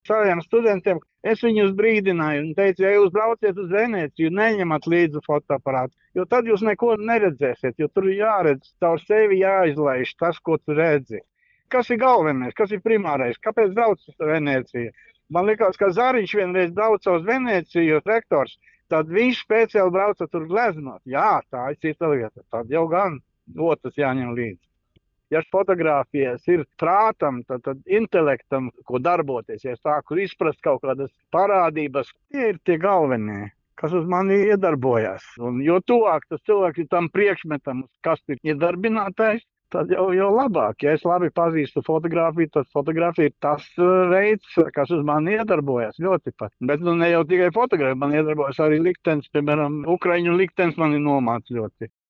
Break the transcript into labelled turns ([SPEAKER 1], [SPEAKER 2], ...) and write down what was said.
[SPEAKER 1] saviem studentiem. Es viņus brīdināju un teicu, ja jūs brauciet uz Venēciju, neņemat līdzi fotoaparātu, jo tad jūs neko neredzēsiet, jo tur ir jāredz, caur sevi jāizlaiž tas, ko tu redzi. Kas ir galvenais, kas ir primārais? Kāpēc brauc uz Venēciju? Man liekas, ka Zariņš vienreiz brauca uz Venēciju, rektors, tad viņš speciāli brauca tur gleznot. Jā, tā ir cita lieta, tad jau gan otrs jāņem līdzi. Ja fotogrāfijas ir prātam, tad intelektam, ko darboties, ja es sāku izprast kaut kādas parādības, tie ir tie galvenie, kas uz mani iedarbojas. Un jo tuvāk tas cilvēks ir tam priekšmetam, kas ir iedarbinātais, tad jau labāk. Ja es labi pazīstu fotogrāfiju, tad fotogrāfija ir tas veids, kas uz mani iedarbojas ļoti pat. Bet ne jau tikai fotogrāfija, man iedarbojas arī liktenis, piemēram, Ukraiņu liktenis mani nomāca ļoti.